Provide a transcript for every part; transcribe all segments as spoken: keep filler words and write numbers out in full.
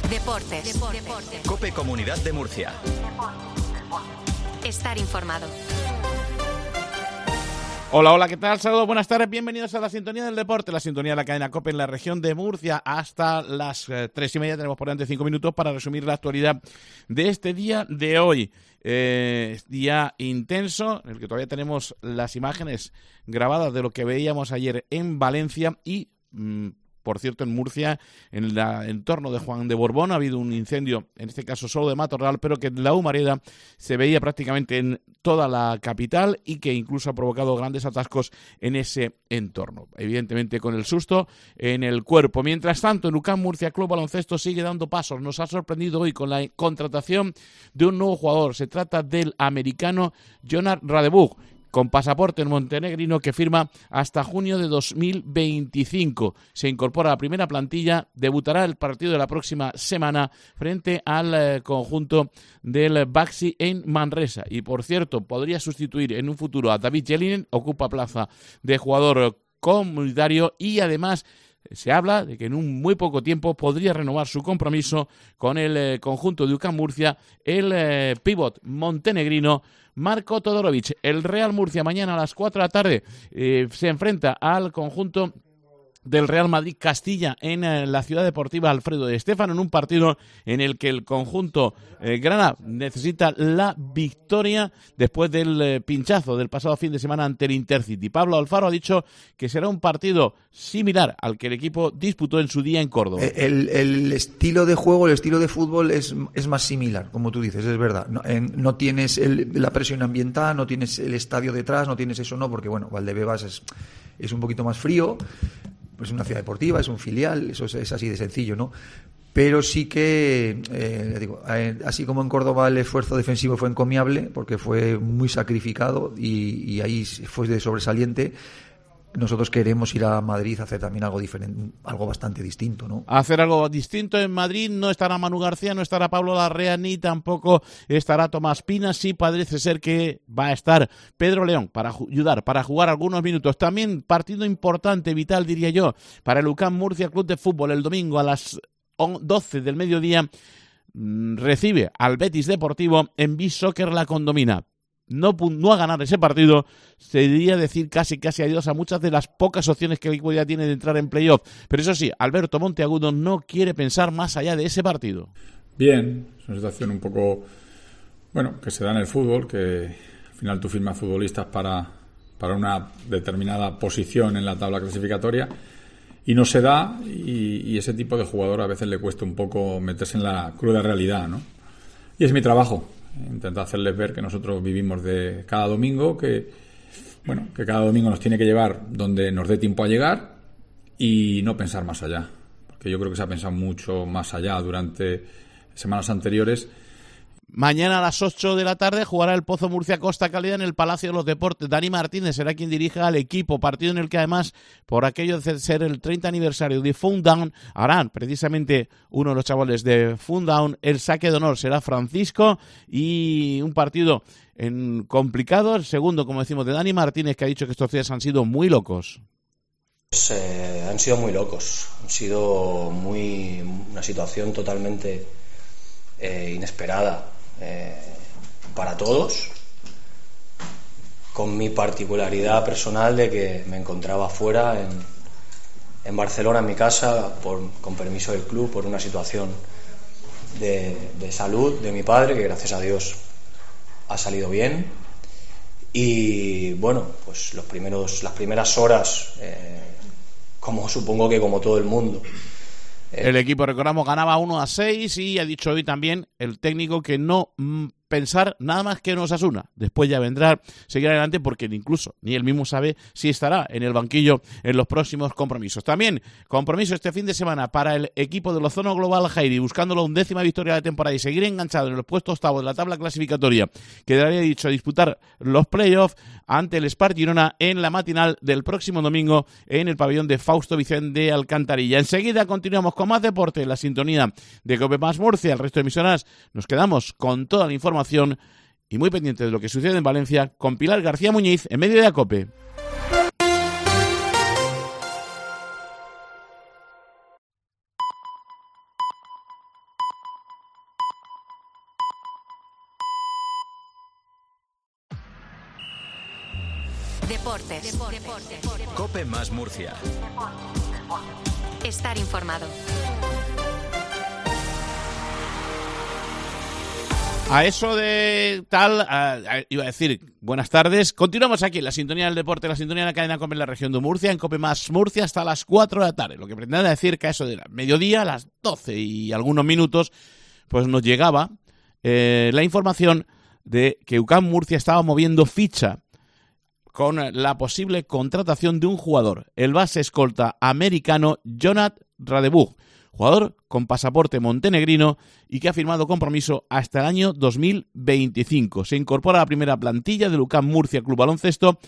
Deportes. Deportes. COPE Comunidad de Murcia. Estar informado. Hola, hola, ¿qué tal? Saludos, buenas tardes, bienvenidos a la sintonía del deporte, la sintonía de la cadena COPE en la región de Murcia. Hasta las eh, tres y media tenemos por delante cinco minutos para resumir la actualidad de este día de hoy. Eh, día intenso, en el que todavía tenemos las imágenes grabadas de lo que veíamos ayer en Valencia y... Mmm, Por cierto, en Murcia, en el entorno de Juan de Borbón, ha habido un incendio, en este caso solo de matorral, pero que la humareda se veía prácticamente en toda la capital y que incluso ha provocado grandes atascos en ese entorno. Evidentemente con el susto en el cuerpo. Mientras tanto, el U C A M Murcia Club Baloncesto sigue dando pasos. Nos ha sorprendido hoy con la contratación de un nuevo jugador. Se trata del americano Jonar Radebug, con pasaporte montenegrino, que firma hasta junio de dos mil veinticinco. Se incorpora a la primera plantilla, debutará el partido de la próxima semana frente al eh, conjunto del Baxi en Manresa. Y por cierto, podría sustituir en un futuro a David Jelinin, ocupa plaza de jugador comunitario y además se habla de que en un muy poco tiempo podría renovar su compromiso con el eh, conjunto de U C A M Murcia, el eh, pívot montenegrino Marko Todorovic. El Real Murcia mañana a las cuatro de la tarde eh, se enfrenta al conjunto del Real Madrid Castilla en eh, la Ciudad Deportiva Alfredo de Stéfano, en un partido en el que el conjunto eh, grana necesita la victoria después del eh, pinchazo del pasado fin de semana ante el Intercity. Pablo Alfaro ha dicho que será un partido similar al que el equipo disputó en su día en Córdoba. El, el estilo de juego, el estilo de fútbol es, es más similar, como tú dices, es verdad. No, en, no tienes el, la presión ambiental, no tienes el estadio detrás, no tienes eso, no, porque bueno, Valdebebas es, es un poquito más frío. Es una ciudad deportiva, es un filial, eso es, es así de sencillo, ¿no? Pero sí que, eh, digo, eh, así como en Córdoba el esfuerzo defensivo fue encomiable, porque fue muy sacrificado y, y ahí fue de sobresaliente. Nosotros queremos ir a Madrid a hacer también algo diferente, algo bastante distinto, ¿no? Hacer algo distinto en Madrid. No estará Manu García, no estará Pablo Larrea, ni tampoco estará Tomás Pina. Sí parece ser que va a estar Pedro León para ayudar, para jugar algunos minutos. También partido importante, vital diría yo, para el U C A M Murcia Club de Fútbol. El domingo a las doce del mediodía mmm, recibe al Betis Deportivo en Beach Soccer La Condomina. No, no a ganar ese partido sería decir casi casi adiós a muchas de las pocas opciones que el equipo ya tiene de entrar en playoff. Pero eso sí, Alberto Monteagudo no quiere pensar más allá de ese partido. Bien, es una situación un poco, bueno, que se da en el fútbol, que al final tú firmas futbolistas para, para una determinada posición en la tabla clasificatoria y no se da, y, y ese tipo de jugador a veces le cuesta un poco meterse en la cruda realidad, ¿no? Y es mi trabajo. Intento hacerles ver que nosotros vivimos de cada domingo, que bueno, que cada domingo nos tiene que llevar donde nos dé tiempo a llegar y no pensar más allá, porque yo creo que se ha pensado mucho más allá durante semanas anteriores. Mañana a las ocho de la tarde jugará el Pozo Murcia Costa Calida en el Palacio de los Deportes. Dani Martínez será quien dirija al equipo, partido en el que además, por aquello de ser el treinta aniversario de Fundown, harán precisamente uno de los chavales de Fundown el saque de honor. Será Francisco, y un partido en complicado, el segundo, como decimos, de Dani Martínez, que ha dicho que estos días han sido muy locos. Pues, eh, han sido muy locos, han sido muy una situación totalmente eh, inesperada. Eh, para todos, con mi particularidad personal de que me encontraba fuera en, en Barcelona, en mi casa, por, con permiso del club, por una situación de, de salud de mi padre, que gracias a Dios ha salido bien. Y bueno, pues los primeros, las primeras horas, eh, como supongo que como todo el mundo, el equipo, recordamos, ganaba uno a seis y ha dicho hoy también el técnico que no mm, pensar nada más que en Osasuna. Después ya vendrá, seguir adelante, porque incluso ni él mismo sabe si estará en el banquillo en los próximos compromisos. También compromiso este fin de semana para el equipo de Ozono Global Jairi, buscando la undécima victoria de la temporada y seguir enganchado en los puestos octavos de la tabla clasificatoria. Quedaría dicho disputar los playoffs ante el Spar Girona en la matinal del próximo domingo en el pabellón de Fausto Vicente de Alcantarilla. Enseguida continuamos con más deporte en la sintonía de COPE Más Murcia. El resto de emisoras nos quedamos con toda la información y muy pendiente de lo que sucede en Valencia con Pilar García Muñiz en Medio de A COPE. Deportes. Deportes. COPE más Murcia. Estar informado. A eso de tal, a, a, iba a decir, buenas tardes. Continuamos aquí en la sintonía del deporte, la sintonía de la cadena COPE en la región de Murcia, en COPE más Murcia hasta las cuatro de la tarde. Lo que pretende decir que a eso de la mediodía, a las doce y algunos minutos, pues nos llegaba eh, la información de que U C A M Murcia estaba moviendo ficha con la posible contratación de un jugador, el base escolta americano Jonat Radebug, jugador con pasaporte montenegrino y que ha firmado compromiso hasta el año dos mil veinticinco. Se incorpora a la primera plantilla del U C A M Murcia Club Baloncesto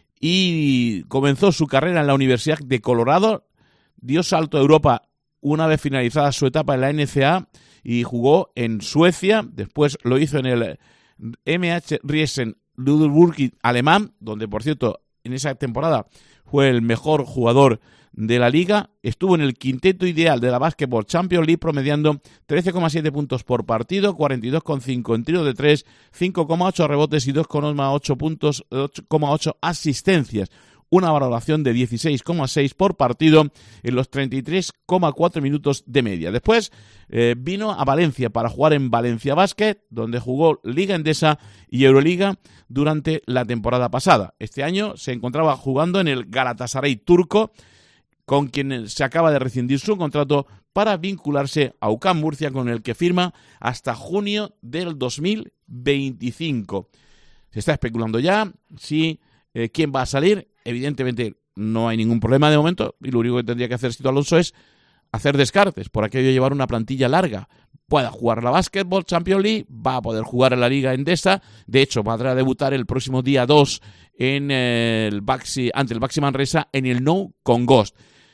y comenzó su carrera en la Universidad de Colorado, dio salto a Europa una vez finalizada su etapa en la N C A A y jugó en Suecia, después lo hizo en el M H Riesen Ludwigsburg alemán, donde por cierto en esa temporada fue el mejor jugador de la liga. Estuvo en el quinteto ideal de la Basketball Champions League promediando trece coma siete puntos por partido, cuarenta y dos coma cinco en tiro de tres, cinco coma ocho rebotes y dos coma ocho puntos, ocho coma ocho asistencias. Una valoración de dieciséis coma seis por partido en los treinta y tres coma cuatro minutos de media. Después eh, vino a Valencia para jugar en Valencia Basket, donde jugó Liga Endesa y Euroliga durante la temporada pasada. Este año se encontraba jugando en el Galatasaray turco, con quien se acaba de rescindir su contrato para vincularse a U C A M Murcia, con el que firma hasta junio del dos mil veinticinco. Se está especulando ya si eh, quién va a salir. Evidentemente no hay ningún problema de momento y lo único que tendría que hacer Sito Alonso es hacer descartes, por aquello de llevar una plantilla larga. Pueda jugar la Basketball Champions League, va a poder jugar en la Liga Endesa, de hecho podrá debutar el próximo día dos en el Baxi, ante el Baxi Manresa en el Nou Congost.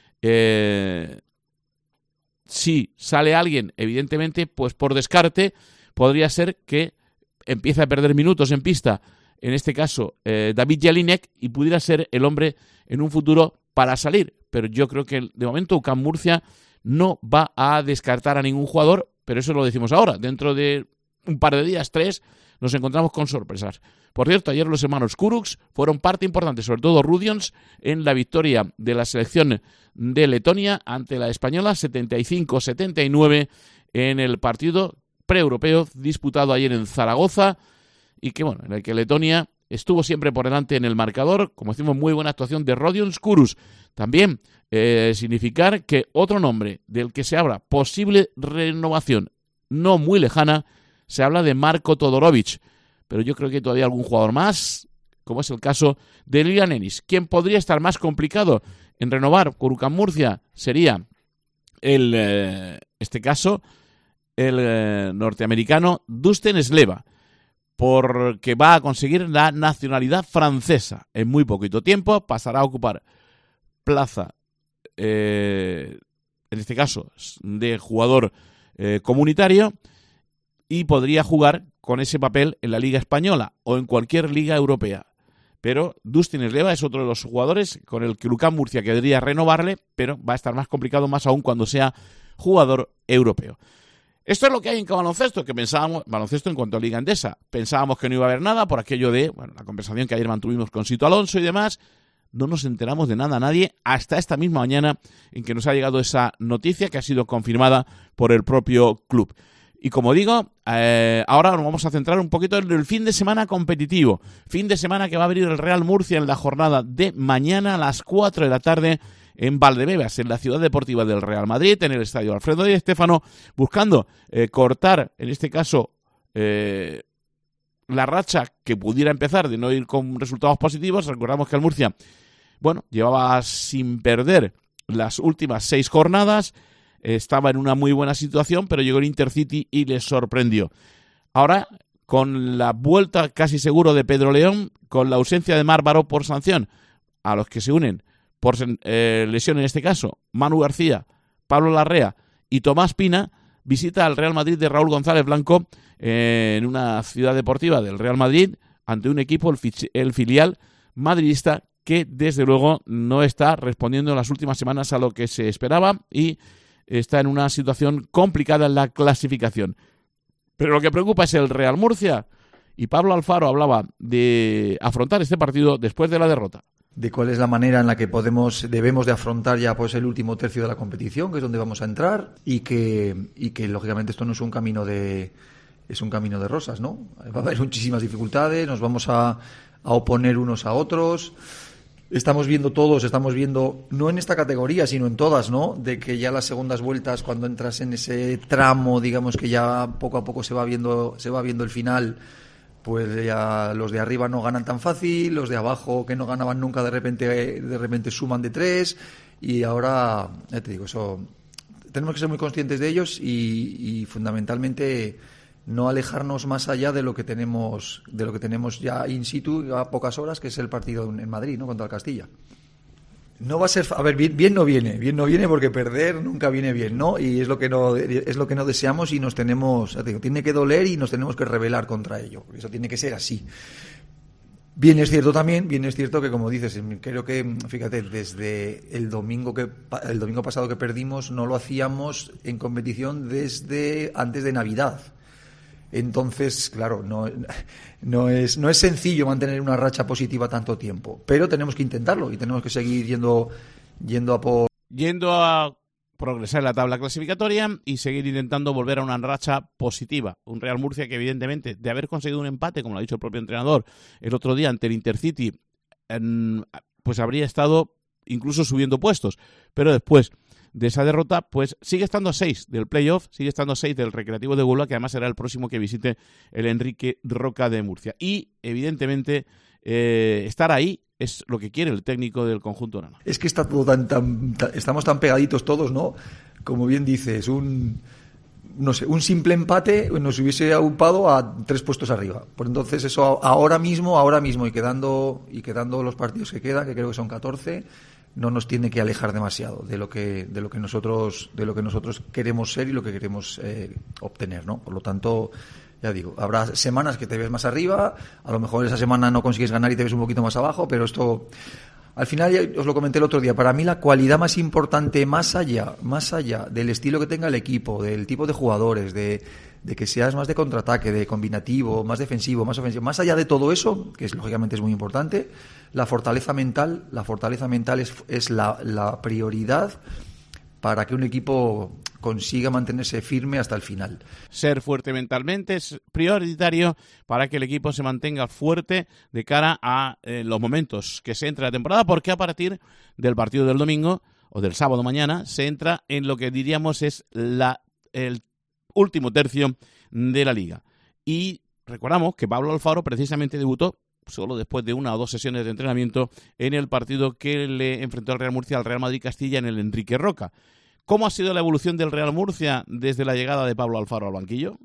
Eh, si sale alguien, evidentemente, pues por descarte podría ser que empiece a perder minutos en pista, en este caso eh, David Jelinek, y pudiera ser el hombre en un futuro para salir. Pero yo creo que de momento U C A M Murcia no va a descartar a ningún jugador, pero eso lo decimos ahora. Dentro de un par de días, tres, nos encontramos con sorpresas. Por cierto, ayer los hermanos Kurucs fueron parte importante, sobre todo Rudions, en la victoria de la selección de Letonia ante la española, setenta y cinco a setenta y nueve, en el partido pre-europeo disputado ayer en Zaragoza, y que bueno, en el que Letonia estuvo siempre por delante en el marcador. Como decimos, muy buena actuación de Rudions Kurucs. También eh, significar que otro nombre del que se habla posible renovación no muy lejana, se habla de Marko Todorovic, pero yo creo que hay todavía algún jugador más, como es el caso de Lilian Ennis. Quien podría estar más complicado en renovar por U C A M Murcia sería el, eh, este caso, el eh, norteamericano Dusten Sleva, porque va a conseguir la nacionalidad francesa en muy poquito tiempo, pasará a ocupar plaza, eh, en este caso, de jugador eh, comunitario, y podría jugar con ese papel en la Liga Española o en cualquier liga europea. Pero Dusten Sleva es otro de los jugadores con el que U C A M Murcia querría renovarle, pero va a estar más complicado, más aún cuando sea jugador europeo. Esto es lo que hay en baloncesto, que pensábamos, baloncesto en cuanto a Liga Endesa, pensábamos que no iba a haber nada por aquello de, bueno, la conversación que ayer mantuvimos con Sito Alonso y demás. No nos enteramos de nada a nadie hasta esta misma mañana en que nos ha llegado esa noticia que ha sido confirmada por el propio club. Y como digo, eh, ahora nos vamos a centrar un poquito en el fin de semana competitivo. Fin de semana que va a abrir el Real Murcia en la jornada de mañana a las cuatro de la tarde en Valdebebas, en la ciudad deportiva del Real Madrid, en el estadio Alfredo Di Stéfano, buscando eh, cortar, en este caso, eh, la racha que pudiera empezar de no ir con resultados positivos. Recordamos que el Murcia, bueno, llevaba sin perder las últimas seis jornadas, estaba en una muy buena situación, pero llegó el Intercity y les sorprendió. Ahora, con la vuelta casi seguro de Pedro León, con la ausencia de Marc Baró por sanción, a los que se unen por eh, lesión en este caso, Manu García, Pablo Larrea y Tomás Pina, visita al Real Madrid de Raúl González Blanco eh, en una ciudad deportiva del Real Madrid ante un equipo, el, el filial madridista, que desde luego no está respondiendo en las últimas semanas a lo que se esperaba y está en una situación complicada en la clasificación. Pero lo que preocupa es el Real Murcia, y Pablo Alfaro hablaba de afrontar este partido después de la derrota. de cuál es la manera en la que podemos debemos de afrontar ya pues el último tercio de la competición, que es donde vamos a entrar, y que y que lógicamente esto no es un camino de es un camino de rosas, ¿no? Va a haber muchísimas dificultades, nos vamos a, a oponer unos a otros. Estamos viendo todos, estamos viendo, no en esta categoría, sino en todas, ¿no? De que ya las segundas vueltas, cuando entras en ese tramo, digamos que ya poco a poco se va viendo, se va viendo el final, pues ya los de arriba no ganan tan fácil, los de abajo que no ganaban nunca de repente, de repente suman de tres, y ahora, ya te digo, eso tenemos que ser muy conscientes de ellos y, y fundamentalmente no alejarnos más allá de lo que tenemos de lo que tenemos ya in situ a pocas horas, que es el partido en Madrid, ¿no? Contra el Castilla. No va a ser, a ver, bien, bien no viene, bien no viene porque perder nunca viene bien, ¿no? Y es lo que no es lo que no deseamos y nos tenemos, ya te digo, tiene que doler y nos tenemos que rebelar contra ello. Eso tiene que ser así. Bien es cierto también, bien es cierto que, como dices, creo que, fíjate, desde el domingo que el domingo pasado que perdimos no lo hacíamos en competición desde antes de Navidad. Entonces, claro, no, no es no es sencillo mantener una racha positiva tanto tiempo, pero tenemos que intentarlo y tenemos que seguir yendo yendo a por yendo a progresar en la tabla clasificatoria y seguir intentando volver a una racha positiva. Un Real Murcia que, evidentemente, de haber conseguido un empate, como lo ha dicho el propio entrenador, el otro día ante el Intercity, en, pues habría estado incluso subiendo puestos, pero después de esa derrota, pues sigue estando a seis del playoff, sigue estando a seis del Recreativo de Huelva, que además será el próximo que visite el Enrique Roca de Murcia. Y, evidentemente, eh, estar ahí es lo que quiere el técnico del conjunto Orana. Es que está todo tan, tan, tan, estamos tan pegaditos todos, ¿no? Como bien dices, un no sé, un simple empate nos hubiese aupado a tres puestos arriba. Por entonces eso ahora mismo, ahora mismo y quedando y quedando los partidos que quedan, que creo que son catorce, no nos tiene que alejar demasiado de lo que de lo que nosotros de lo que nosotros queremos ser y lo que queremos eh, obtener, ¿no? Por lo tanto, ya digo, habrá semanas que te ves más arriba, a lo mejor esa semana no consigues ganar y te ves un poquito más abajo, pero esto, al final, ya os lo comenté el otro día, para mí la cualidad más importante, más allá, más allá del estilo que tenga el equipo, del tipo de jugadores, de, de que seas más de contraataque, de combinativo, más defensivo, más ofensivo, más allá de todo eso, que es lógicamente es muy importante, la fortaleza mental, la fortaleza mental es, es la, la prioridad para que un equipo consiga mantenerse firme hasta el final. Ser fuerte mentalmente es prioritario para que el equipo se mantenga fuerte de cara a eh, los momentos que se entra la temporada, porque a partir del partido del domingo o del sábado mañana se entra en lo que diríamos es la, el último tercio de la liga. Y recordamos que Pablo Alfaro precisamente debutó solo después de una o dos sesiones de entrenamiento en el partido que le enfrentó al Real Murcia al Real Madrid Castilla en el Enrique Roca. ¿Cómo ha sido la evolución del Real Murcia desde la llegada de Pablo Alfaro al banquillo?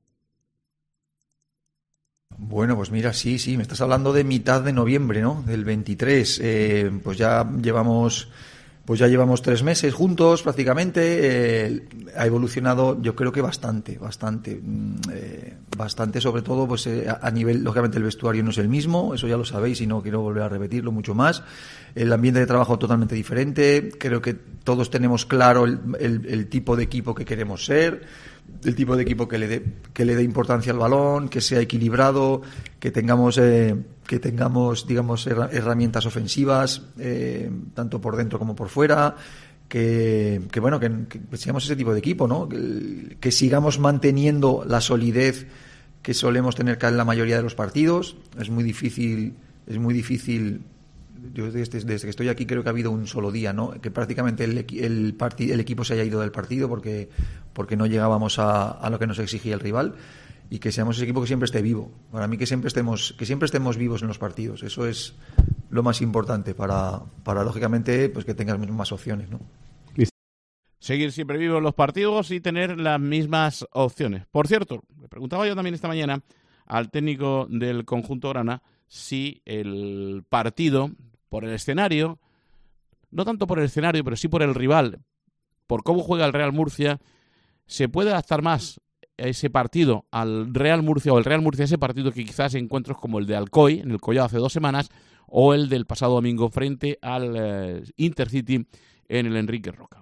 Bueno, pues mira, sí, sí, me estás hablando de mitad de noviembre, ¿no? Del veintitrés. Eh, pues ya llevamos, pues ya llevamos tres meses juntos prácticamente. Eh, ha evolucionado, yo creo que bastante, bastante, eh, bastante. Sobre todo, pues eh, a nivel, lógicamente el vestuario no es el mismo, eso ya lo sabéis y no quiero volver a repetirlo mucho más. El ambiente de trabajo totalmente diferente. Creo que todos tenemos claro el, el, el tipo de equipo que queremos ser, el tipo de equipo que le dé que le dé importancia al balón, que sea equilibrado, que tengamos eh, que tengamos digamos herramientas ofensivas eh, tanto por dentro como por fuera, que, que bueno que, que seamos ese tipo de equipo, ¿no? Que, que sigamos manteniendo la solidez que solemos tener en la mayoría de los partidos. Es muy difícil es muy difícil. Yo desde, desde que estoy aquí creo que ha habido un solo día, ¿no? Que prácticamente el, el, parti, el equipo se haya ido del partido porque, porque no llegábamos a, a lo que nos exigía el rival, y que seamos ese equipo que siempre esté vivo. Para mí que siempre estemos, que siempre estemos vivos en los partidos. Eso es lo más importante para, para lógicamente, pues que tengas más opciones, ¿no? Seguir siempre vivos en los partidos y tener las mismas opciones. Por cierto, le preguntaba yo también esta mañana al técnico del conjunto Orana si el partido, por el escenario, no tanto por el escenario, pero sí por el rival, por cómo juega el Real Murcia, se puede adaptar más ese partido al Real Murcia, o el Real Murcia a ese partido, que quizás encuentros como el de Alcoy, en el Collado hace dos semanas, o el del pasado domingo frente al eh, Intercity en el Enrique Roca.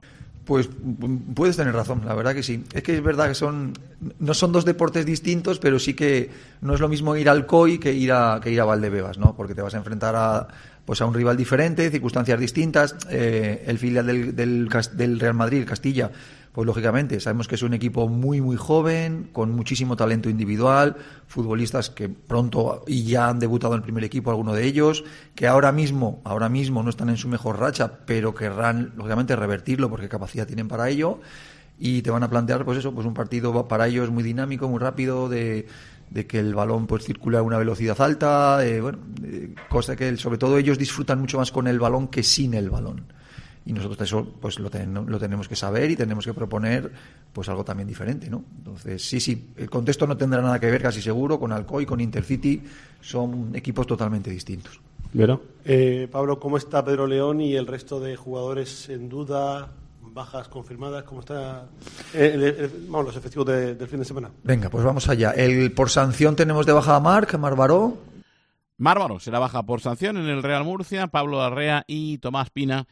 Pues puedes tener razón, la verdad que sí. Es que es verdad que son no son dos deportes distintos, pero sí que no es lo mismo ir al C O I que ir a que ir a Valdebebas, ¿no? Porque te vas a enfrentar a pues a un rival diferente, circunstancias distintas. Eh, el filial del, del, del Real Madrid, Castilla, pues lógicamente sabemos que es un equipo muy muy joven, con muchísimo talento individual, futbolistas que pronto y ya han debutado en el primer equipo, algunos de ellos, que ahora mismo, ahora mismo no están en su mejor racha, pero querrán lógicamente revertirlo porque capacidad tienen para ello, y te van a plantear pues eso, pues un partido para ellos muy dinámico, muy rápido, de de que el balón pues circula a una velocidad alta, eh, bueno, eh, cosa que sobre todo ellos disfrutan mucho más con el balón que sin el balón. Y nosotros eso pues lo, ten, lo tenemos que saber y tenemos que proponer pues algo también diferente, ¿no? Entonces, sí, sí, el contexto no tendrá nada que ver, casi seguro, con Alcoy, con Intercity, son equipos totalmente distintos. ¿Vero? Eh, Pablo, ¿cómo está Pedro León y el resto de jugadores en duda, bajas confirmadas? ¿Cómo está eh, el, el, vamos, los efectivos de, del fin de semana? Venga, pues vamos allá. El, por sanción tenemos de baja a Marc, Marc Baró. Marc Baró será baja por sanción en el Real Murcia, Pablo Larrea y Tomás Pina,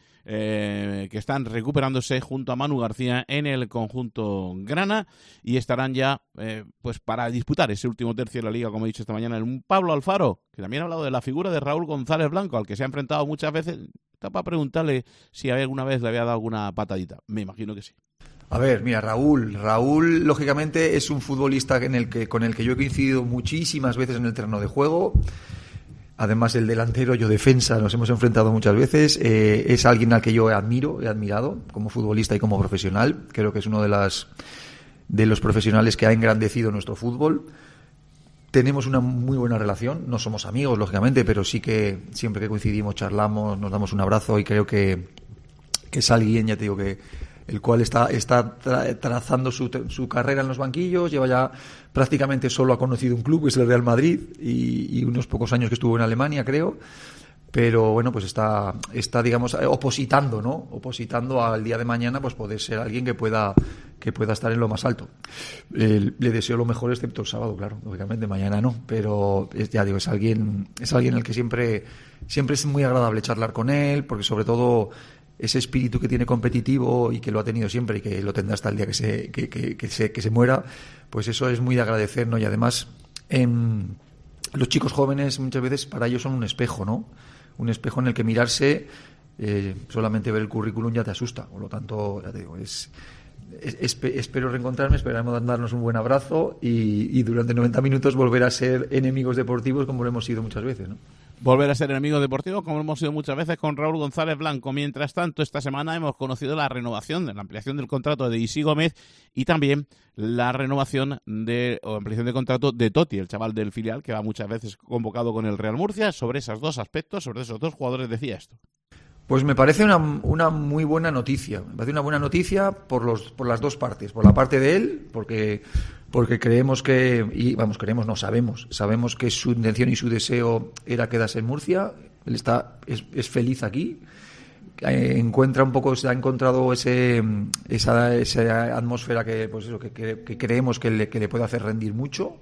eh, que están recuperándose junto a Manu García en el conjunto grana, y estarán ya eh, pues para disputar ese último tercio de la Liga, como he dicho esta mañana. Un Pablo Alfaro, que también ha hablado de la figura de Raúl González Blanco, al que se ha enfrentado muchas veces. Está para preguntarle si alguna vez le había dado alguna patadita. Me imagino que sí. A ver, mira, Raúl, Raúl lógicamente es un futbolista en el que, con el que yo he coincidido muchísimas veces en el terreno de juego. Además, el delantero, yo defensa, nos hemos enfrentado muchas veces. Eh, es alguien al que yo admiro, he admirado como futbolista y como profesional. Creo que es uno de las de los profesionales que ha engrandecido nuestro fútbol. Tenemos una muy buena relación, no somos amigos, lógicamente, pero sí que siempre que coincidimos, charlamos, nos damos un abrazo, y creo que, que es alguien, ya te digo, que el cual está, está tra- trazando su, su carrera en los banquillos, lleva ya prácticamente solo ha conocido un club, que es el Real Madrid, y, y unos pocos años que estuvo en Alemania, creo. Pero bueno, pues está, está digamos, opositando, ¿no? Opositando al día de mañana, pues poder ser alguien que pueda, que pueda estar en lo más alto. Eh, le deseo lo mejor, excepto el sábado, claro, lógicamente, mañana no. Pero es, ya digo, es alguien, es alguien al que siempre, siempre es muy agradable charlar con él, porque sobre todo ese espíritu que tiene competitivo y que lo ha tenido siempre y que lo tendrá hasta el día que se, que, que, que se, que se muera, pues eso es muy de agradecer, ¿no? Y además, en los chicos jóvenes muchas veces para ellos son un espejo, ¿no? Un espejo en el que mirarse, eh, solamente ver el currículum ya te asusta. Por lo tanto, ya te digo, es, es, es espero reencontrarme, esperamos darnos un buen abrazo y, y durante noventa minutos volver a ser enemigos deportivos como lo hemos sido muchas veces, ¿no? Volver a ser enemigos deportivos, como hemos sido muchas veces con Raúl González Blanco. Mientras tanto, esta semana hemos conocido la renovación, la ampliación del contrato de Isi Gómez, y también la renovación de, o ampliación de contrato de Totti, el chaval del filial, que va muchas veces convocado con el Real Murcia. Sobre esos dos aspectos, sobre esos dos jugadores, decía esto. Pues me parece una, una muy buena noticia. Me parece una buena noticia por los por las dos partes. Por la parte de él, porque porque creemos que, y vamos, creemos, no sabemos, sabemos que su intención y su deseo era quedarse en Murcia. Él está es, es feliz aquí. Eh, encuentra un poco, se ha encontrado ese esa, esa atmósfera que pues eso que, que, que creemos que le, que le puede hacer rendir mucho.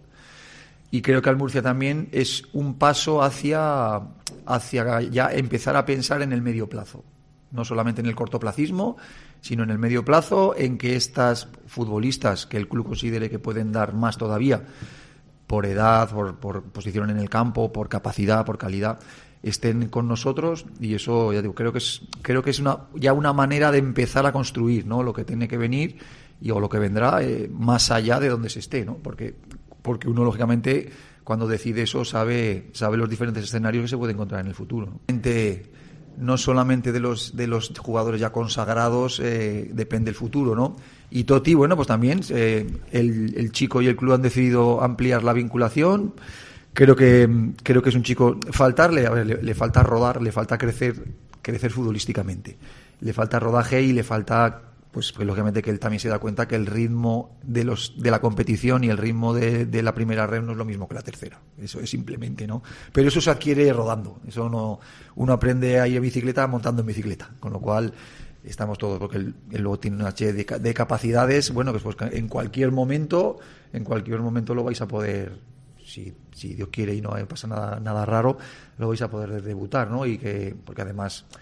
Y creo que al Murcia también es un paso hacia, hacia ya empezar a pensar en el medio plazo. No solamente en el cortoplacismo, sino en el medio plazo, en que estas futbolistas que el club considere que pueden dar más todavía, por edad, por, por posición en el campo, por capacidad, por calidad, estén con nosotros. Y eso, ya digo, creo que es, creo que es una, ya una manera de empezar a construir, ¿no? Lo que tiene que venir y o lo que vendrá eh, más allá de donde se esté, ¿no? Porque porque uno lógicamente cuando decide eso sabe sabe los diferentes escenarios que se puede encontrar en el futuro, ¿no? No solamente de los de los jugadores ya consagrados eh, depende el futuro, ¿no? Y Totti, bueno, pues también eh, el, el chico y el club han decidido ampliar la vinculación. Creo que creo que es un chico, faltarle, a ver, le, le falta rodar, le falta crecer crecer futbolísticamente, le falta rodaje y le falta, pues, pues lógicamente que él también se da cuenta que el ritmo de los de la competición y el ritmo de, de la primera red no es lo mismo que la tercera. Eso es simplemente, ¿no? Pero eso se adquiere rodando. Eso no, uno aprende a ir en bicicleta montando en bicicleta. Con lo cual estamos todos, porque él, él luego tiene una serie de, de capacidades, bueno, que pues en cualquier momento, en cualquier momento lo vais a poder, si, si Dios quiere y no pasa nada, nada raro, lo vais a poder debutar, ¿no? Y que, porque además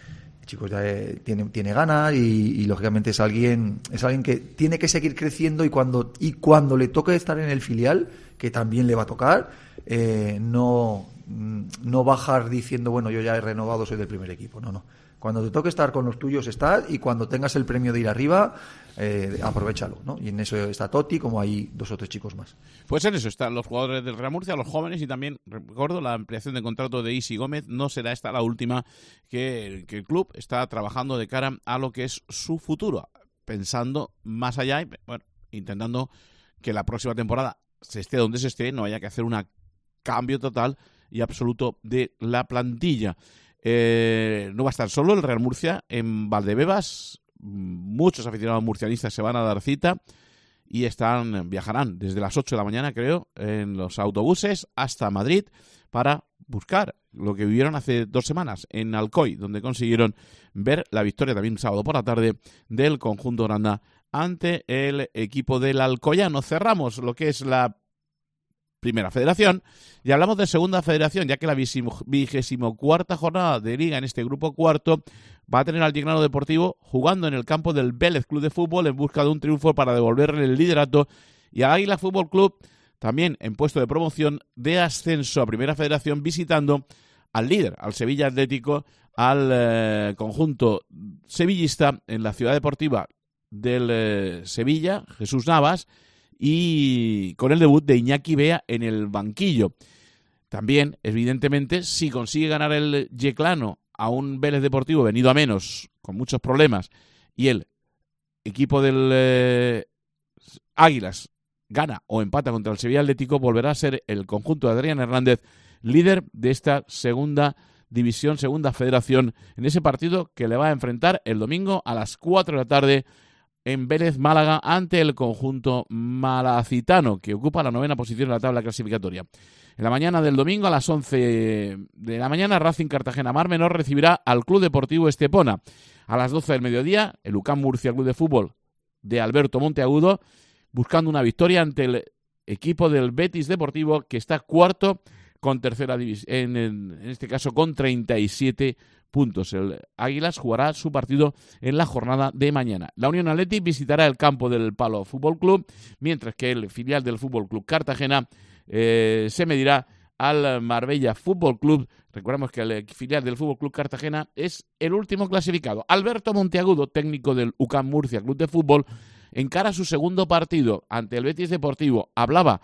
chico ya eh, tiene, tiene ganas y, y lógicamente es alguien es alguien que tiene que seguir creciendo y cuando y cuando le toque estar en el filial, que también le va a tocar, eh, no, no bajar diciendo, bueno, yo ya he renovado, soy del primer equipo. No, no. Cuando te toque estar con los tuyos, estás, y cuando tengas el premio de ir arriba, eh, aprovéchalo, ¿no? Y en eso está Totti, como hay dos o tres chicos más. Pues en eso están los jugadores del Real Murcia, los jóvenes, y también, recuerdo, la ampliación de contrato de Isi Gómez. No será esta la última que, que el club está trabajando de cara a lo que es su futuro, pensando más allá y, bueno, intentando que la próxima temporada, se esté donde se esté, no haya que hacer un cambio total y absoluto de la plantilla. Eh, no va a estar solo el Real Murcia en Valdebebas. Muchos aficionados murcianistas se van a dar cita y están viajarán desde las ocho de la mañana, creo, en los autobuses hasta Madrid para buscar lo que vivieron hace dos semanas en Alcoy, donde consiguieron ver la victoria también sábado por la tarde del conjunto Granda ante el equipo del Alcoyano. Cerramos lo que es la Primera Federación y hablamos de Segunda Federación, ya que la vigésimo cuarta jornada de Liga en este grupo cuarto va a tener al Llegnano Deportivo jugando en el campo del Vélez Club de Fútbol en busca de un triunfo para devolverle el liderato, y a Águila Fútbol Club también en puesto de promoción de ascenso a Primera Federación, visitando al líder, al Sevilla Atlético, al eh, conjunto sevillista en la ciudad deportiva del eh, Sevilla, Jesús Navas, y con el debut de Iñaki Bea en el banquillo. También, evidentemente, si consigue ganar el Yeclano a un Vélez Deportivo venido a menos, con muchos problemas, y el equipo del eh, Águilas gana o empata contra el Sevilla Atlético, volverá a ser el conjunto de Adrián Hernández líder de esta segunda división, segunda federación, en ese partido que le va a enfrentar el domingo a las cuatro de la tarde en Vélez Málaga ante el conjunto malacitano, que ocupa la novena posición en la tabla clasificatoria. En la mañana del domingo a las once de la mañana, Racing Cartagena Mar Menor recibirá al Club Deportivo Estepona. A las doce del mediodía, el U C A M Murcia Club de Fútbol de Alberto Monteagudo, buscando una victoria ante el equipo del Betis Deportivo, que está cuarto con tercera división, en, en, en este caso con treinta y siete puntos. El Águilas jugará su partido en la jornada de mañana. La Unión Athletic visitará el campo del Palo Fútbol Club, mientras que el filial del Fútbol Club Cartagena eh, se medirá al Marbella Fútbol Club. Recordemos que el filial del Fútbol Club Cartagena es el último clasificado. Alberto Monteagudo, técnico del U C A M Murcia Club de Fútbol, encara su segundo partido ante el Betis Deportivo. Hablaba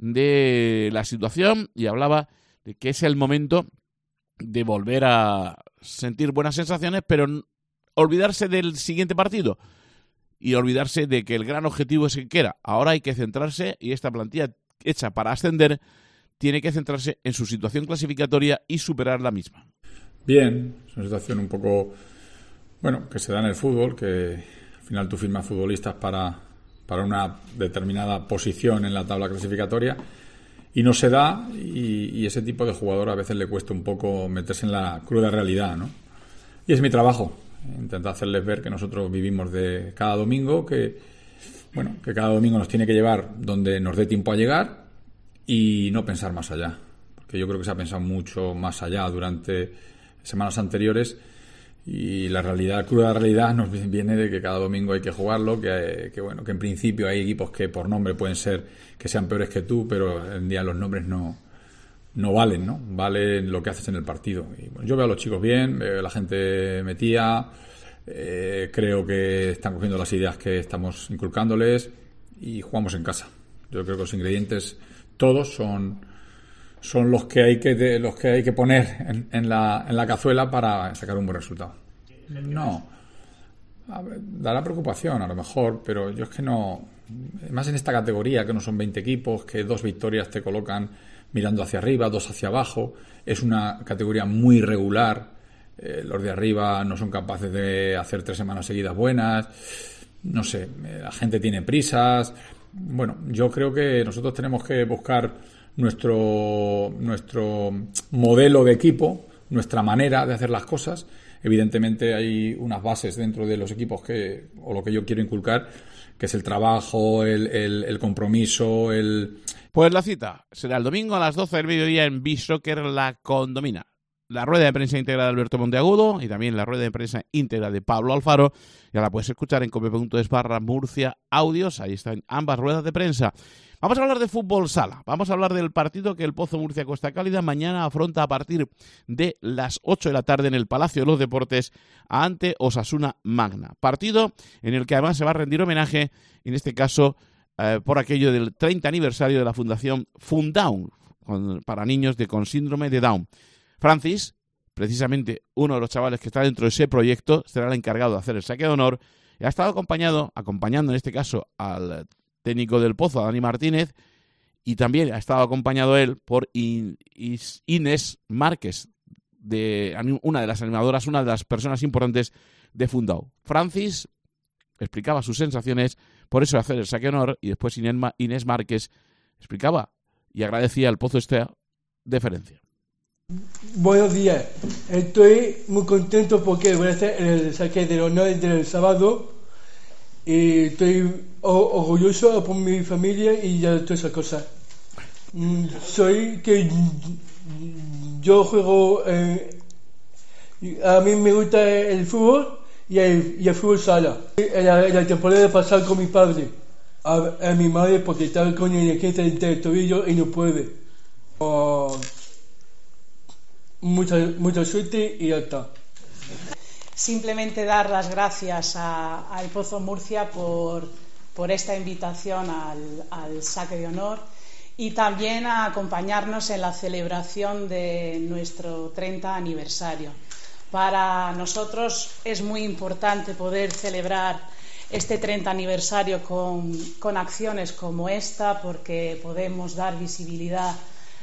de la situación y hablaba de que es el momento de volver a sentir buenas sensaciones, pero olvidarse del siguiente partido y olvidarse de que el gran objetivo es el que era. Ahora hay que centrarse, y esta plantilla hecha para ascender tiene que centrarse en su situación clasificatoria y superar la misma. Bien, es una situación un poco, bueno, que se da en el fútbol, que al final tú firmas futbolistas para, para una determinada posición en la tabla clasificatoria y no se da, y, y ese tipo de jugador a veces le cuesta un poco meterse en la cruda realidad, ¿no? Y es mi trabajo, intentar hacerles ver que nosotros vivimos de cada domingo, que bueno, que cada domingo nos tiene que llevar donde nos dé tiempo a llegar y no pensar más allá, porque yo creo que se ha pensado mucho más allá durante semanas anteriores, y la realidad, cruda realidad nos viene de que cada domingo hay que jugarlo, que, que bueno, que en principio hay equipos que por nombre pueden ser que sean peores que tú, pero en día los nombres no, no valen, ¿no? Valen lo que haces en el partido. Y bueno, yo veo a los chicos bien, veo a la gente metida, eh, creo que están cogiendo las ideas que estamos inculcándoles y jugamos en casa. Yo creo que los ingredientes todos son son los que hay que de, los que hay que poner en, en la en la cazuela para sacar un buen resultado. No, a ver, dará preocupación a lo mejor, pero yo es que no, más en esta categoría, que no son veinte equipos, que dos victorias te colocan mirando hacia arriba, dos hacia abajo, es una categoría muy regular. Eh, los de arriba no son capaces de hacer tres semanas seguidas buenas, no sé, eh, la gente tiene prisas. Bueno, yo creo que nosotros tenemos que buscar nuestro nuestro modelo de equipo, nuestra manera de hacer las cosas. Evidentemente hay unas bases dentro de los equipos que, o lo que yo quiero inculcar, que es el trabajo, el, el, el compromiso, el... Pues la cita será el domingo a las doce del mediodía en Beach Soccer La Condomina. la rueda de prensa íntegra de Alberto Monteagudo y también la rueda de prensa íntegra de Pablo Alfaro. Ya la puedes escuchar en cope punto es barra Murcia Audios. Ahí están ambas ruedas de prensa. Vamos a hablar de fútbol sala. Vamos a hablar del partido que el Pozo Murcia Costa Cálida mañana afronta a partir de las ocho de la tarde en el Palacio de los Deportes ante Osasuna Magna. Partido en el que además se va a rendir homenaje, en este caso eh, por aquello del treinta aniversario de la Fundación Fundown, con, para niños de, con síndrome de Down. Francis, precisamente uno de los chavales que está dentro de ese proyecto, será el encargado de hacer el saque de honor y ha estado acompañado, acompañando en este caso al técnico del Pozo, a Dani Martínez, y también ha estado acompañado él por In, Inés Márquez, de una de las animadoras, una de las personas importantes de Fundao. Francis explicaba sus sensaciones por eso de hacer el saque de honor y después Inés Márquez explicaba y agradecía al Pozo esta deferencia. Buenos días, estoy muy contento porque voy a hacer el saque del honor del sábado y estoy orgulloso por mi familia y ya todas esas cosas. Soy que yo juego, eh, a mí me gusta el fútbol y el, y el fútbol sala. En la, en la temporada pasada con mi padre, a, a mi madre porque estaba con el emergencia del tobillo y no puede. Oh, Mucha, mucha suerte y ya está. Simplemente dar las gracias a, al Pozo Murcia por, por esta invitación al, al saque de honor y también a acompañarnos en la celebración de nuestro treinta aniversario. Para nosotros es muy importante poder celebrar este treinta aniversario con, con acciones como esta, porque podemos dar visibilidad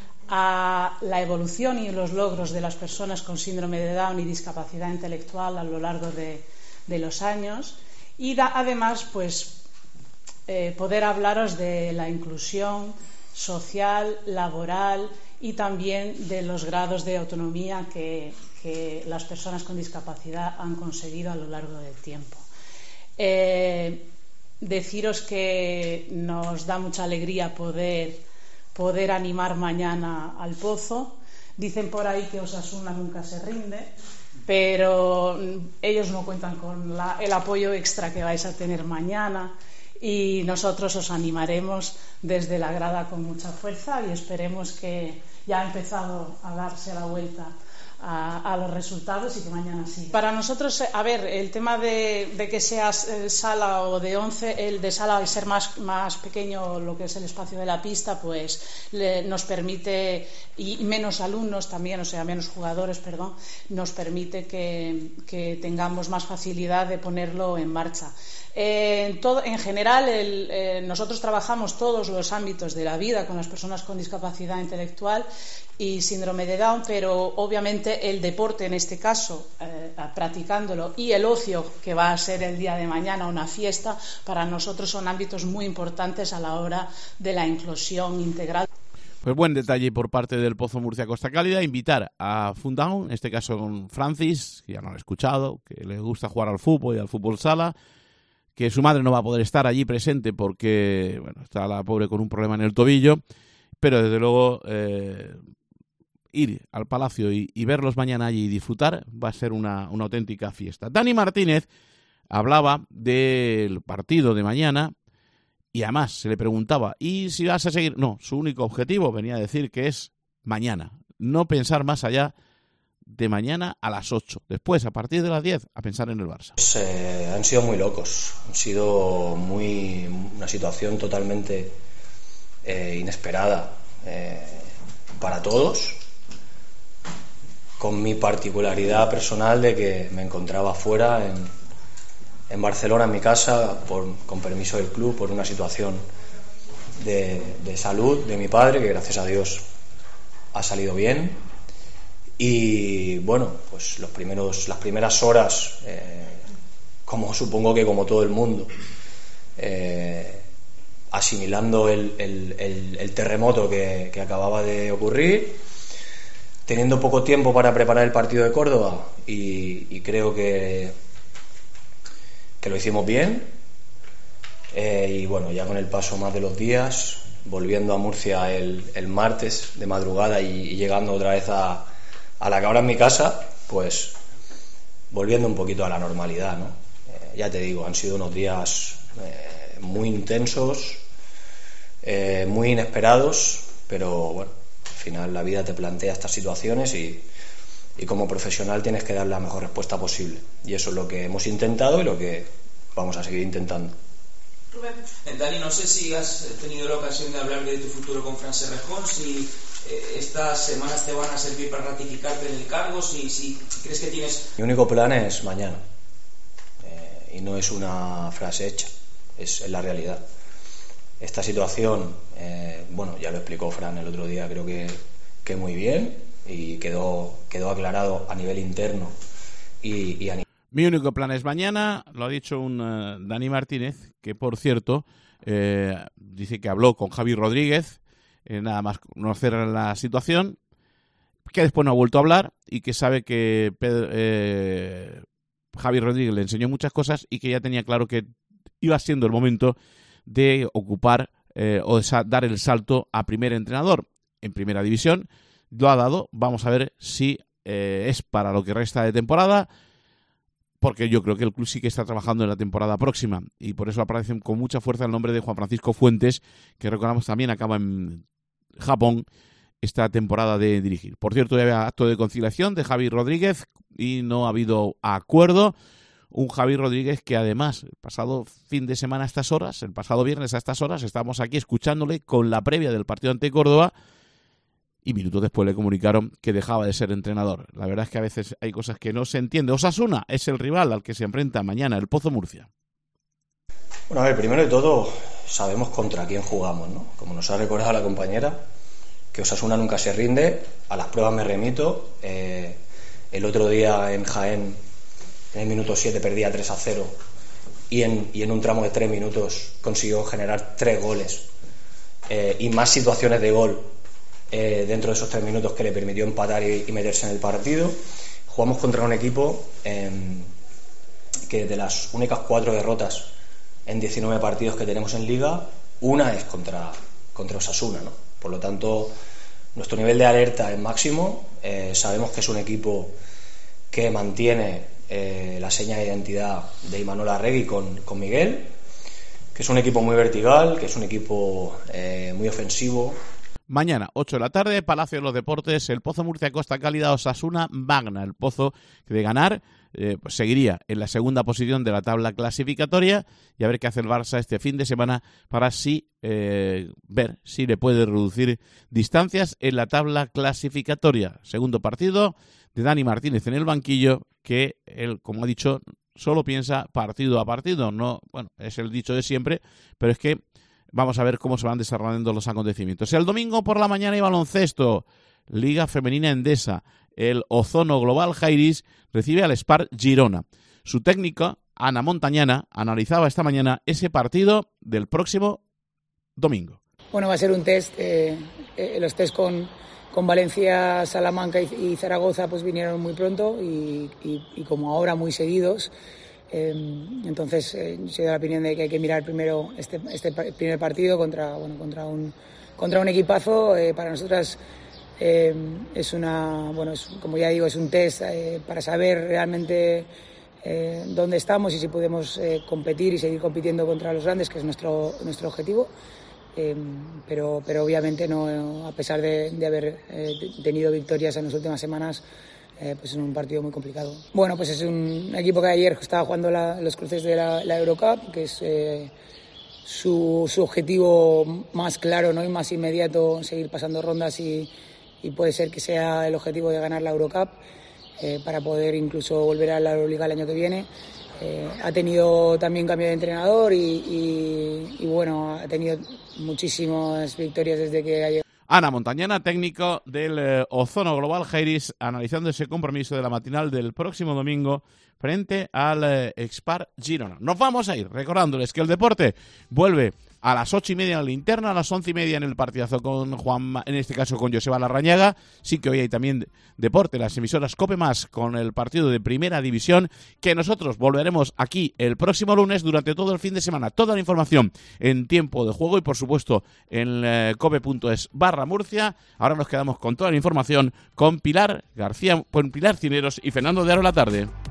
a la evolución y los logros de las personas con síndrome de Down y discapacidad intelectual a lo largo de, de los años y da, además pues eh, poder hablaros de la inclusión social, laboral y también de los grados de autonomía que, que las personas con discapacidad han conseguido a lo largo del tiempo. Eh, deciros que nos da mucha alegría poder poder animar mañana al Pozo. Dicen por ahí que Osasuna nunca se rinde, pero ellos no cuentan con la, el apoyo extra que vais a tener mañana y nosotros os animaremos desde la grada con mucha fuerza y esperemos que ya ha empezado a darse la vuelta a, a los resultados y que mañana sí. Para nosotros, a ver, el tema de, de que sea sala o de once, el de sala al ser más, más pequeño lo que es el espacio de la pista, pues le, nos permite, y menos alumnos también, o sea, menos jugadores, perdón, nos permite que, que tengamos más facilidad de ponerlo en marcha. Eh, en, todo, en general, el, eh, nosotros trabajamos todos los ámbitos de la vida con las personas con discapacidad intelectual y síndrome de Down, pero obviamente el deporte en este caso, eh, practicándolo, y el ocio, que va a ser el día de mañana una fiesta, para nosotros son ámbitos muy importantes a la hora de la inclusión integral. Pues buen detalle por parte del Pozo Murcia Costa Cálida, invitar a Fundown, en este caso con Francis, que ya no lo he escuchado, que le gusta jugar al fútbol y al fútbol sala, que su madre no va a poder estar allí presente porque bueno, está la pobre con un problema en el tobillo, pero desde luego eh, ir al Palacio y, y verlos mañana allí y disfrutar va a ser una, una auténtica fiesta. Dani Martínez hablaba del partido de mañana y además se le preguntaba, ¿y si vas a seguir? No, su único objetivo venía a decir que es mañana, no pensar más allá de mañana a las ocho. Después, a partir de las diez, a pensar en el Barça. Pues, eh, han sido muy locos. Han sido muy una situación totalmente eh, inesperada eh, para todos, con mi particularidad personal de que me encontraba fuera en, en Barcelona, en mi casa, por, con permiso del club, por una situación de, de salud de mi padre, que gracias a Dios ha salido bien. Y bueno, pues los primeros, las primeras horas, eh, como supongo que como todo el mundo, eh, asimilando el, el, el, el terremoto que, que acababa de ocurrir, teniendo poco tiempo para preparar el partido de Córdoba, y, y creo que, que lo hicimos bien. Eh, y bueno, ya con el paso más de los días, volviendo a Murcia el, el martes de madrugada y, y llegando otra vez a a la que ahora en mi casa, pues volviendo un poquito a la normalidad, ¿no? Eh, ya te digo, han sido unos días eh, muy intensos, eh, muy inesperados, pero bueno, al final la vida te plantea estas situaciones y, y como profesional tienes que dar la mejor respuesta posible. Y eso es lo que hemos intentado y lo que vamos a seguir intentando. Rubén. Dani, no sé si has tenido la ocasión de hablar de tu futuro con Fran Serrejón, si eh, estas semanas te van a servir para ratificarte en el cargo, si, si crees que tienes... Mi único plan es mañana, eh, y no es una frase hecha, es, es la realidad. Esta situación, eh, bueno, ya lo explicó Fran el otro día, creo que, que muy bien, y quedó, quedó aclarado a nivel interno y, y a nivel... Mi único plan es mañana, lo ha dicho un uh, Dani Martínez, que por cierto eh, dice que habló con Javi Rodríguez, eh, nada más conocer la situación, que después no ha vuelto a hablar y que sabe que Pedro, eh, Javi Rodríguez le enseñó muchas cosas y que ya tenía claro que iba siendo el momento de ocupar eh, o de dar el salto a primer entrenador en primera división. Lo ha dado, vamos a ver si eh, es para lo que resta de temporada, porque yo creo que el club sí que está trabajando en la temporada próxima y por eso aparece con mucha fuerza el nombre de Juan Francisco Fuentes, que recordamos también acaba en Japón esta temporada de dirigir. Por cierto, ya había acto de conciliación de Javi Rodríguez y no ha habido acuerdo. Un Javi Rodríguez que además el pasado fin de semana a estas horas, el pasado viernes a estas horas, estamos aquí escuchándole con la previa del partido ante Córdoba y minutos después le comunicaron que dejaba de ser entrenador. La verdad es que a veces hay cosas que no se entiende. Osasuna es el rival al que se enfrenta mañana el Pozo Murcia. Bueno, a ver, primero de todo sabemos contra quién jugamos, ¿no? Como nos ha recordado la compañera, que Osasuna nunca se rinde, a las pruebas me remito. Eh, el otro día en Jaén, en el minuto siete perdía tres a cero y en, y en un tramo de tres minutos consiguió generar tres goles eh, y más situaciones de gol Eh, dentro de esos tres minutos que le permitió empatar y, y meterse en el partido. Jugamos contra un equipo eh, que de las únicas cuatro derrotas en diecinueve partidos que tenemos en Liga, una es contra, contra Osasuna, ¿no? Por lo tanto, nuestro nivel de alerta es máximo. Eh, sabemos que es un equipo que mantiene eh, la seña de identidad de Imanol Arregui con, con Miguel, que es un equipo muy vertical, que es un equipo eh, muy ofensivo. Mañana, ocho de la tarde, Palacio de los Deportes, el Pozo Murcia, Costa Cálida, Osasuna, Magna. El Pozo, que de ganar, eh, pues seguiría en la segunda posición de la tabla clasificatoria y a ver qué hace el Barça este fin de semana para así eh, ver si le puede reducir distancias en la tabla clasificatoria. Segundo partido de Dani Martínez en el banquillo, que él, como ha dicho, solo piensa partido a partido. No, bueno, es el dicho de siempre, pero es que vamos a ver cómo se van desarrollando los acontecimientos. El domingo por la mañana hay baloncesto, Liga Femenina Endesa. El Ozono Global Jairis recibe al Spar Girona. Su técnica, Ana Montañana, analizaba esta mañana ese partido del próximo domingo. Bueno, va a ser un test. Eh, eh, los test con, con Valencia, Salamanca y, y Zaragoza pues vinieron muy pronto y, y, y como ahora muy seguidos. Eh, entonces eh, soy de la opinión de que hay que mirar primero este, este primer partido contra, bueno, contra, un, contra un equipazo. Eh, para nosotras eh, es una, bueno, es, como ya digo, es un test eh, para saber realmente eh, dónde estamos y si podemos eh, competir y seguir compitiendo contra los grandes, que es nuestro, nuestro objetivo. Eh, pero, pero obviamente no, a pesar de, de haber eh, tenido victorias en las últimas semanas, Eh, pues es un partido muy complicado. Bueno, pues es un equipo que ayer estaba jugando la, los cruces de la, la Eurocup, que es eh, su, su objetivo más claro, ¿no? Y más inmediato, seguir pasando rondas y, y puede ser que sea el objetivo de ganar la Eurocup eh, para poder incluso volver a la Euroliga el año que viene. Eh, ha tenido también cambio de entrenador y, y, y bueno, ha tenido muchísimas victorias desde que ha llegado. Ana Montañana, técnico del eh, Ozono Global Jairis, analizando ese compromiso de la matinal del próximo domingo frente al eh, Spar Girona. Nos vamos a ir recordándoles que el deporte vuelve a las ocho y media en la linterna, a las once y media en el partidazo con Juan, en este caso con Joseba Larrañaga. Sí que hoy hay también deporte, las emisoras COPE más con el partido de Primera División, que nosotros volveremos aquí el próximo lunes durante todo el fin de semana. Toda la información en tiempo de juego y por supuesto en eh, cope.es barra Murcia. Ahora nos quedamos con toda la información con Pilar García, con Pilar Cineros y Fernando de Aro la tarde.